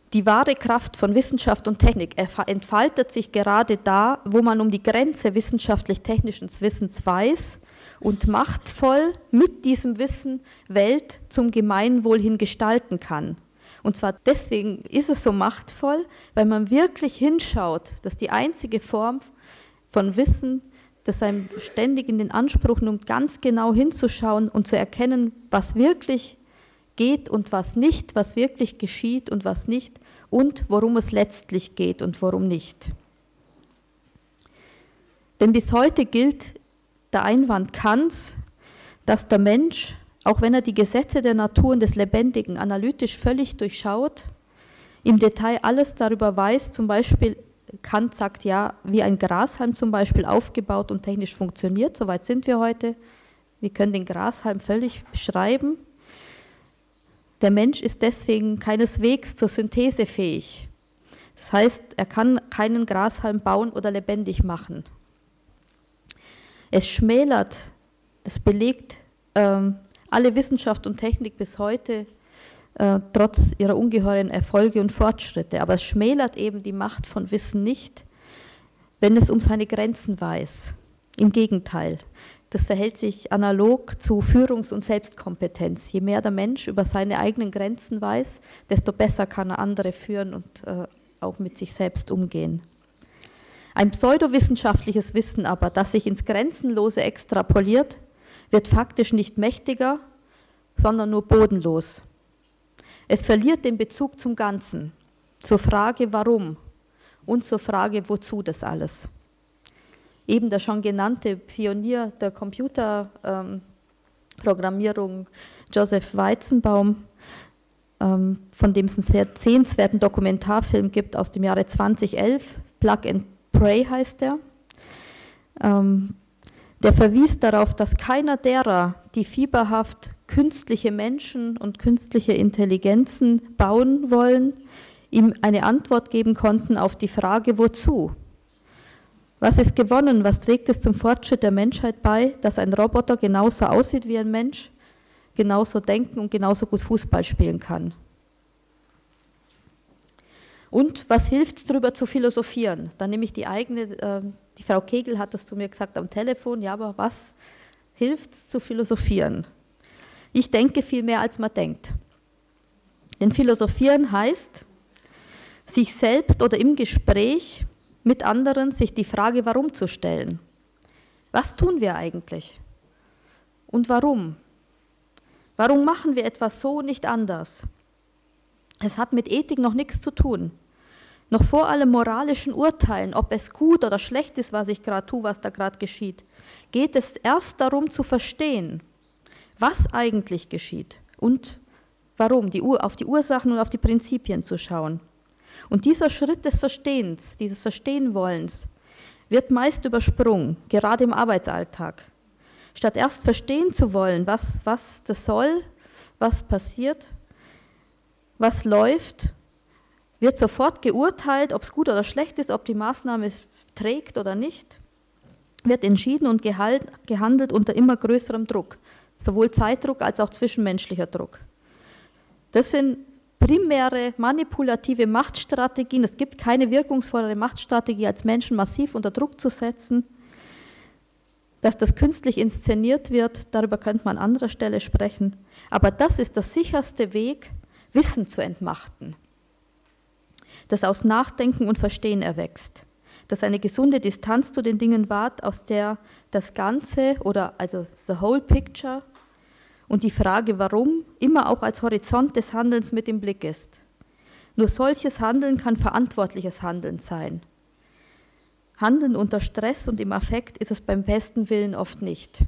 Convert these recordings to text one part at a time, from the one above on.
Die wahre Kraft von Wissenschaft und Technik entfaltet sich gerade da, wo man um die Grenze wissenschaftlich-technischen Wissens weiß und machtvoll mit diesem Wissen Welt zum Gemeinwohl hin gestalten kann. Und zwar deswegen ist es so machtvoll, weil man wirklich hinschaut, dass die einzige Form von Wissen, das einem ständig in den Anspruch nimmt, ganz genau hinzuschauen und zu erkennen, was wirklich geht und was nicht, was wirklich geschieht und was nicht und worum es letztlich geht und worum nicht. Denn bis heute gilt der Einwand Kants, dass der Mensch, auch wenn er die Gesetze der Natur und des Lebendigen analytisch völlig durchschaut, im Detail alles darüber weiß, zum Beispiel Kant sagt ja, wie ein Grashalm zum Beispiel aufgebaut und technisch funktioniert, soweit sind wir heute, wir können den Grashalm völlig beschreiben. Der Mensch ist deswegen keineswegs zur Synthese fähig. Das heißt, er kann keinen Grashalm bauen oder lebendig machen. Es schmälert, es belegt alle Wissenschaft und Technik bis heute, trotz ihrer ungeheuren Erfolge und Fortschritte. Aber es schmälert eben die Macht von Wissen nicht, wenn es um seine Grenzen weiß. Im Gegenteil. Das verhält sich analog zu Führungs- und Selbstkompetenz. Je mehr der Mensch über seine eigenen Grenzen weiß, desto besser kann er andere führen und auch mit sich selbst umgehen. Ein pseudowissenschaftliches Wissen aber, das sich ins Grenzenlose extrapoliert, wird faktisch nicht mächtiger, sondern nur bodenlos. Es verliert den Bezug zum Ganzen, zur Frage warum und zur Frage wozu das alles. Eben der schon genannte Pionier der Computerprogrammierung, Joseph Weizenbaum, von dem es einen sehr sehenswerten Dokumentarfilm gibt aus dem Jahre 2011, Plug and Pray heißt der. Der verwies darauf, dass keiner derer, die fieberhaft künstliche Menschen und künstliche Intelligenzen bauen wollen, ihm eine Antwort geben konnten auf die Frage, wozu? Was ist gewonnen? Was trägt es zum Fortschritt der Menschheit bei, dass ein Roboter genauso aussieht wie ein Mensch, genauso denken und genauso gut Fußball spielen kann? Und was hilft es, darüber zu philosophieren? Dann nehme ich die Frau Kegel hat das zu mir gesagt am Telefon, ja, aber was hilft es zu philosophieren? Ich denke viel mehr, als man denkt. Denn philosophieren heißt, sich selbst oder im Gespräch mit anderen sich die Frage, warum zu stellen. Was tun wir eigentlich? Und warum? Warum machen wir etwas so, nicht anders? Es hat mit Ethik noch nichts zu tun. Noch vor allem moralischen Urteilen, ob es gut oder schlecht ist, was ich gerade tue, was da gerade geschieht, geht es erst darum zu verstehen, was eigentlich geschieht und warum, auf die Ursachen und auf die Prinzipien zu schauen. Und dieser Schritt des Verstehens, dieses Verstehenwollens, wird meist übersprungen, gerade im Arbeitsalltag. Statt erst verstehen zu wollen, was das soll, was passiert, was läuft, wird sofort geurteilt, ob es gut oder schlecht ist, ob die Maßnahme es trägt oder nicht, wird entschieden und gehandelt unter immer größerem Druck, sowohl Zeitdruck als auch zwischenmenschlicher Druck. Das sind primäre manipulative Machtstrategien. Es gibt keine wirkungsvollere Machtstrategie, als Menschen massiv unter Druck zu setzen. Dass das künstlich inszeniert wird, darüber könnte man an anderer Stelle sprechen. Aber das ist der sicherste Weg, Wissen zu entmachten, das aus Nachdenken und Verstehen erwächst, das eine gesunde Distanz zu den Dingen wahrt, aus der das Ganze oder also the whole picture und die Frage, warum, immer auch als Horizont des Handelns mit im Blick ist. Nur solches Handeln kann verantwortliches Handeln sein. Handeln unter Stress und im Affekt ist es beim besten Willen oft nicht.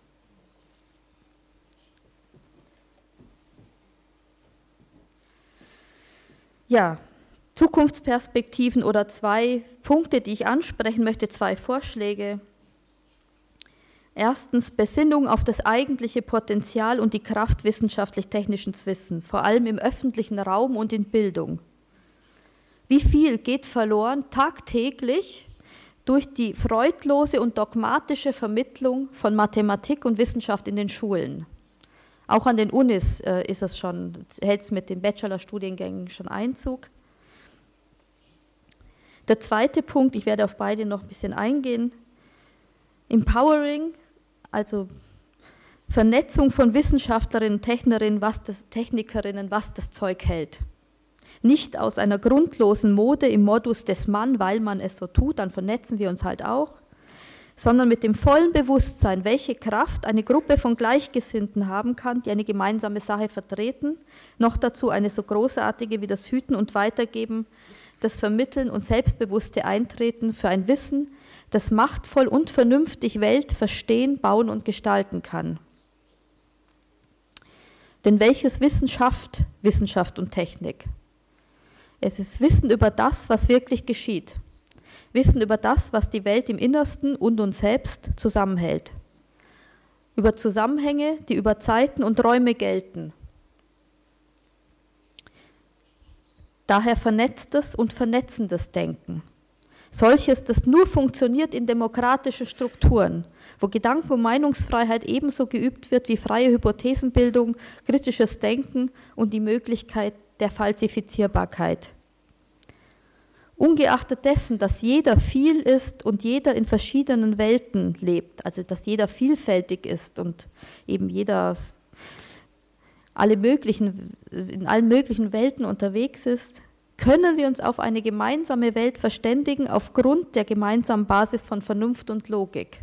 Ja, Zukunftsperspektiven oder 2 Punkte, die ich ansprechen möchte, 2 Vorschläge. Erstens, Besinnung auf das eigentliche Potenzial und die Kraft wissenschaftlich-technischen Wissens, vor allem im öffentlichen Raum und in Bildung. Wie viel geht verloren tagtäglich durch die freudlose und dogmatische Vermittlung von Mathematik und Wissenschaft in den Schulen? Auch an den Unis ist es schon, hält es mit den Bachelorstudiengängen schon Einzug. Der zweite Punkt, ich werde auf beide noch ein bisschen eingehen, Empowering, also Vernetzung von Wissenschaftlerinnen, Technikerinnen, was das Zeug hält. Nicht aus einer grundlosen Mode im Modus des Mann, weil man es so tut, dann vernetzen wir uns halt auch, sondern mit dem vollen Bewusstsein, welche Kraft eine Gruppe von Gleichgesinnten haben kann, die eine gemeinsame Sache vertreten, noch dazu eine so großartige wie das Hüten und Weitergeben, das Vermitteln und selbstbewusste Eintreten für ein Wissen, das machtvoll und vernünftig Welt verstehen, bauen und gestalten kann. Denn welches Wissen schafft Wissenschaft und Technik? Es ist Wissen über das, was wirklich geschieht. Wissen über das, was die Welt im Innersten und uns selbst zusammenhält. Über Zusammenhänge, die über Zeiten und Räume gelten. Daher vernetztes und vernetzendes Denken. Solches, das nur funktioniert in demokratischen Strukturen, wo Gedanken- und Meinungsfreiheit ebenso geübt wird wie freie Hypothesenbildung, kritisches Denken und die Möglichkeit der Falsifizierbarkeit. Ungeachtet dessen, dass jeder viel ist und jeder in verschiedenen Welten lebt, also dass jeder vielfältig ist und eben jeder in allen möglichen Welten unterwegs ist, können wir uns auf eine gemeinsame Welt verständigen aufgrund der gemeinsamen Basis von Vernunft und Logik.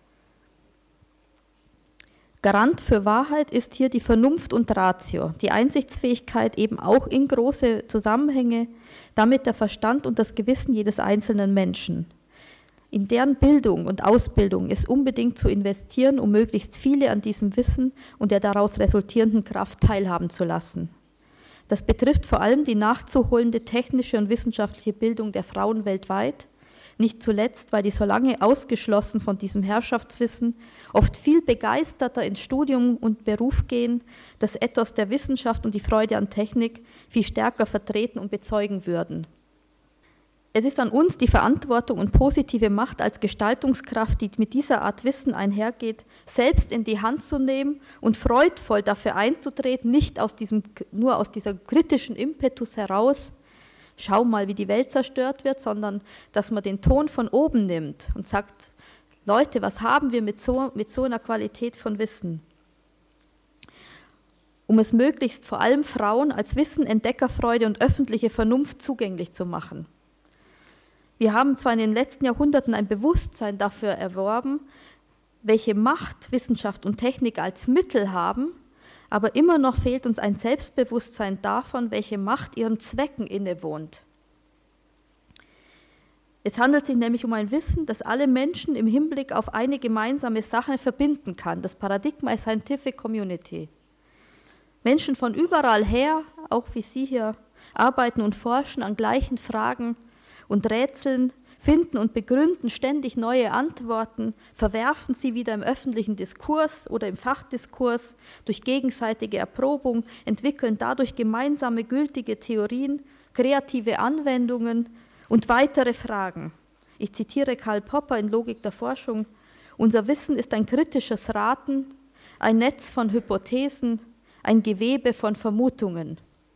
Garant für Wahrheit ist hier die Vernunft und Ratio, die Einsichtsfähigkeit eben auch in große Zusammenhänge, damit der Verstand und das Gewissen jedes einzelnen Menschen. In deren Bildung und Ausbildung ist unbedingt zu investieren, um möglichst viele an diesem Wissen und der daraus resultierenden Kraft teilhaben zu lassen. Das betrifft vor allem die nachzuholende technische und wissenschaftliche Bildung der Frauen weltweit, nicht zuletzt, weil die so lange ausgeschlossen von diesem Herrschaftswissen oft viel begeisterter ins Studium und Beruf gehen, das Ethos der Wissenschaft und die Freude an Technik viel stärker vertreten und bezeugen würden. Es ist an uns, die Verantwortung und positive Macht als Gestaltungskraft, die mit dieser Art Wissen einhergeht, selbst in die Hand zu nehmen und freudvoll dafür einzutreten, nicht nur aus dieser kritischen Impetus heraus, schau mal, wie die Welt zerstört wird, sondern dass man den Ton von oben nimmt und sagt, Leute, was haben wir mit so einer Qualität von Wissen? Um es möglichst vor allem Frauen als Wissen, Entdeckerfreude und öffentliche Vernunft zugänglich zu machen. Wir haben zwar in den letzten Jahrhunderten ein Bewusstsein dafür erworben, welche Macht Wissenschaft und Technik als Mittel haben, aber immer noch fehlt uns ein Selbstbewusstsein davon, welche Macht ihren Zwecken innewohnt. Es handelt sich nämlich um ein Wissen, das alle Menschen im Hinblick auf eine gemeinsame Sache verbinden kann. Das Paradigma ist Scientific Community. Menschen von überall her, auch wie Sie hier, arbeiten und forschen an gleichen Fragen und Rätseln, finden und begründen ständig neue Antworten, verwerfen sie wieder im öffentlichen Diskurs oder im Fachdiskurs durch gegenseitige Erprobung, entwickeln dadurch gemeinsame gültige Theorien, kreative Anwendungen und weitere Fragen. Ich zitiere Karl Popper in Logik der Forschung: Unser Wissen ist ein kritisches Raten, ein Netz von Hypothesen, ein Gewebe von Vermutungen.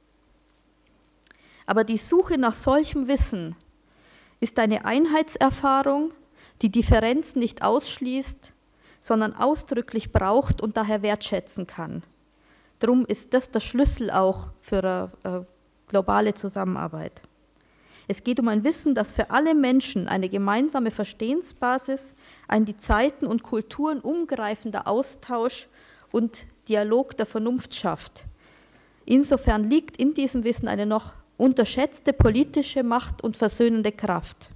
Aber die Suche nach solchem Wissen ist eine Einheitserfahrung, die Differenz nicht ausschließt, sondern ausdrücklich braucht und daher wertschätzen kann. Darum ist das der Schlüssel auch für eine globale Zusammenarbeit. Es geht um ein Wissen, das für alle Menschen eine gemeinsame Verstehensbasis, ein die Zeiten und Kulturen umgreifender Austausch und Dialog der Vernunft schafft. Insofern liegt in diesem Wissen eine noch unterschätzte politische Macht und versöhnende Kraft.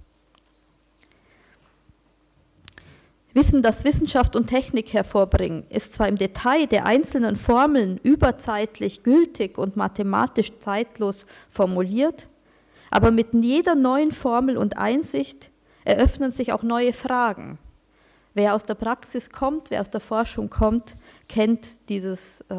Wissen, das Wissenschaft und Technik hervorbringen, ist zwar im Detail der einzelnen Formeln überzeitlich gültig und mathematisch zeitlos formuliert, aber mit jeder neuen Formel und Einsicht eröffnen sich auch neue Fragen. Wer aus der Praxis kommt, wer aus der Forschung kommt, kennt dieser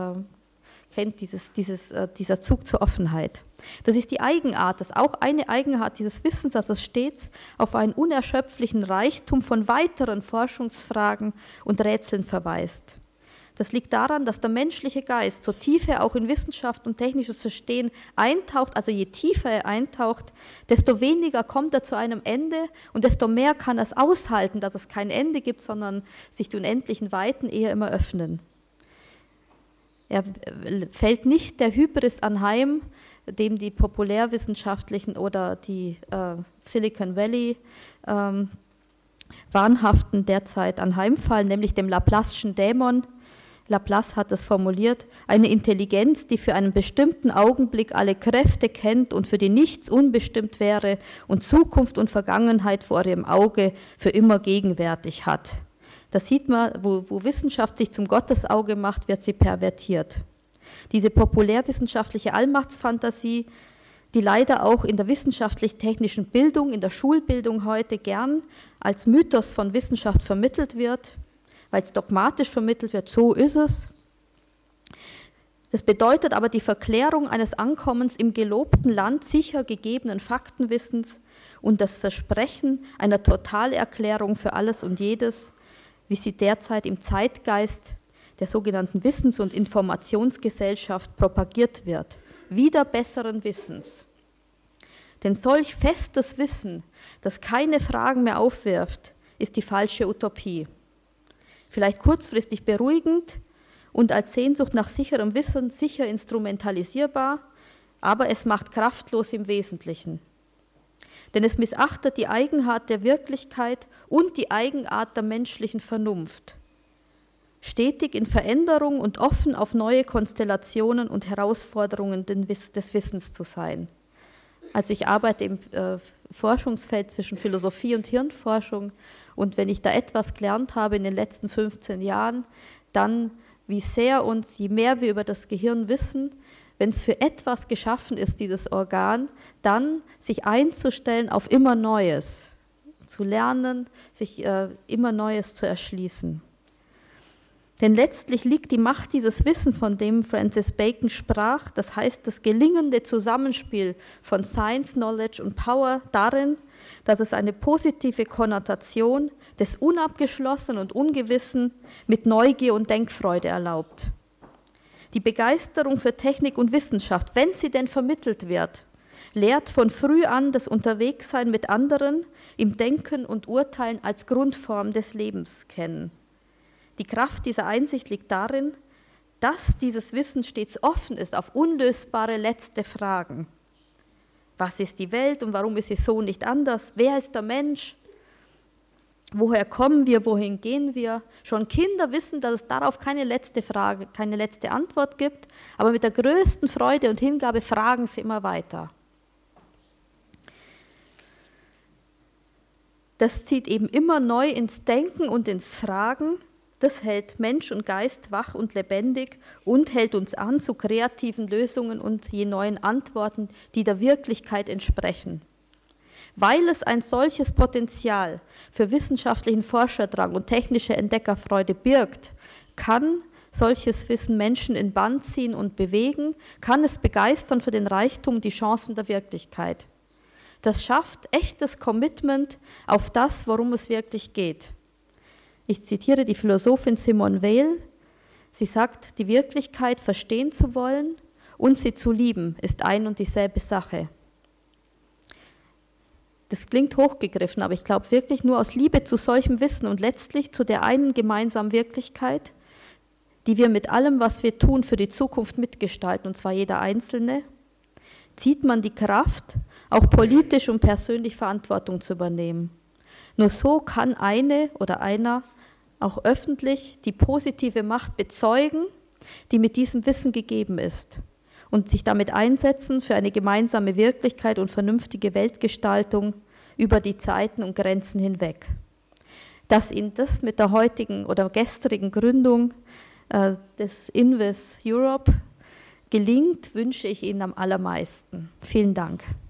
Zug zur Offenheit. Das ist die Eigenart, das ist auch eine Eigenart dieses Wissens, dass es stets auf einen unerschöpflichen Reichtum von weiteren Forschungsfragen und Rätseln verweist. Das liegt daran, dass der menschliche Geist, so tief er auch in Wissenschaft und technisches Verstehen eintaucht, also je tiefer er eintaucht, desto weniger kommt er zu einem Ende und desto mehr kann er es aushalten, dass es kein Ende gibt, sondern sich die unendlichen Weiten eher immer öffnen. Er fällt nicht der Hybris anheim, dem die populärwissenschaftlichen oder die Silicon Valley Wahnhaften derzeit anheimfallen, nämlich dem Laplace'schen Dämon. Laplace hat es formuliert, eine Intelligenz, die für einen bestimmten Augenblick alle Kräfte kennt und für die nichts unbestimmt wäre und Zukunft und Vergangenheit vor ihrem Auge für immer gegenwärtig hat. Da sieht man, wo Wissenschaft sich zum Gottesauge macht, wird sie pervertiert. Diese populärwissenschaftliche Allmachtsfantasie, die leider auch in der wissenschaftlich-technischen Bildung, in der Schulbildung heute gern als Mythos von Wissenschaft vermittelt wird, weil es dogmatisch vermittelt wird, so ist es. Das bedeutet aber die Verklärung eines Ankommens im gelobten Land sicher gegebenen Faktenwissens und das Versprechen einer Totalerklärung für alles und jedes, wie sie derzeit im Zeitgeist der sogenannten Wissens- und Informationsgesellschaft propagiert wird, wieder besseren Wissens. Denn solch festes Wissen, das keine Fragen mehr aufwirft, ist die falsche Utopie. Vielleicht kurzfristig beruhigend und als Sehnsucht nach sicherem Wissen sicher instrumentalisierbar, aber es macht kraftlos im Wesentlichen. Denn es missachtet die Eigenart der Wirklichkeit und die Eigenart der menschlichen Vernunft. Stetig in Veränderung und offen auf neue Konstellationen und Herausforderungen des Wissens zu sein. Also ich arbeite im Forschungsfeld zwischen Philosophie und Hirnforschung und wenn ich da etwas gelernt habe in den letzten 15 Jahren, dann wie sehr uns, je mehr wir über das Gehirn wissen, wenn es für etwas geschaffen ist, dieses Organ, dann sich einzustellen auf immer Neues, zu lernen, sich immer Neues zu erschließen. Denn letztlich liegt die Macht dieses Wissens, von dem Francis Bacon sprach, das heißt das gelingende Zusammenspiel von Science, Knowledge und Power darin, dass es eine positive Konnotation des Unabgeschlossenen und Ungewissen mit Neugier und Denkfreude erlaubt. Die Begeisterung für Technik und Wissenschaft, wenn sie denn vermittelt wird, lehrt von früh an das Unterwegssein mit anderen im Denken und Urteilen als Grundform des Lebens kennen. Die Kraft dieser Einsicht liegt darin, dass dieses Wissen stets offen ist auf unlösbare letzte Fragen. Was ist die Welt und warum ist sie so nicht anders? Wer ist der Mensch? Woher kommen wir, wohin gehen wir? Schon Kinder wissen, dass es darauf keine letzte Frage, keine letzte Antwort gibt, aber mit der größten Freude und Hingabe fragen sie immer weiter. Das zieht eben immer neu ins Denken und ins Fragen. Das hält Mensch und Geist wach und lebendig und hält uns an zu kreativen Lösungen und je neuen Antworten, die der Wirklichkeit entsprechen. Weil es ein solches Potenzial für wissenschaftlichen Forscherdrang und technische Entdeckerfreude birgt, kann solches Wissen Menschen in Bann ziehen und bewegen, kann es begeistern für den Reichtum und die Chancen der Wirklichkeit. Das schafft echtes Commitment auf das, worum es wirklich geht. Ich zitiere die Philosophin Simone Weil. Sie sagt, die Wirklichkeit verstehen zu wollen und sie zu lieben, ist ein und dieselbe Sache. Das klingt hochgegriffen, aber ich glaube wirklich nur aus Liebe zu solchem Wissen und letztlich zu der einen gemeinsamen Wirklichkeit, die wir mit allem, was wir tun, für die Zukunft mitgestalten, und zwar jeder Einzelne, zieht man die Kraft, auch politisch und persönlich Verantwortung zu übernehmen. Nur so kann eine oder einer auch öffentlich die positive Macht bezeugen, die mit diesem Wissen gegeben ist und sich damit einsetzen für eine gemeinsame Wirklichkeit und vernünftige Weltgestaltung über die Zeiten und Grenzen hinweg. Dass Ihnen das mit der heutigen oder gestrigen Gründung des Invis Europe gelingt, wünsche ich Ihnen am allermeisten. Vielen Dank.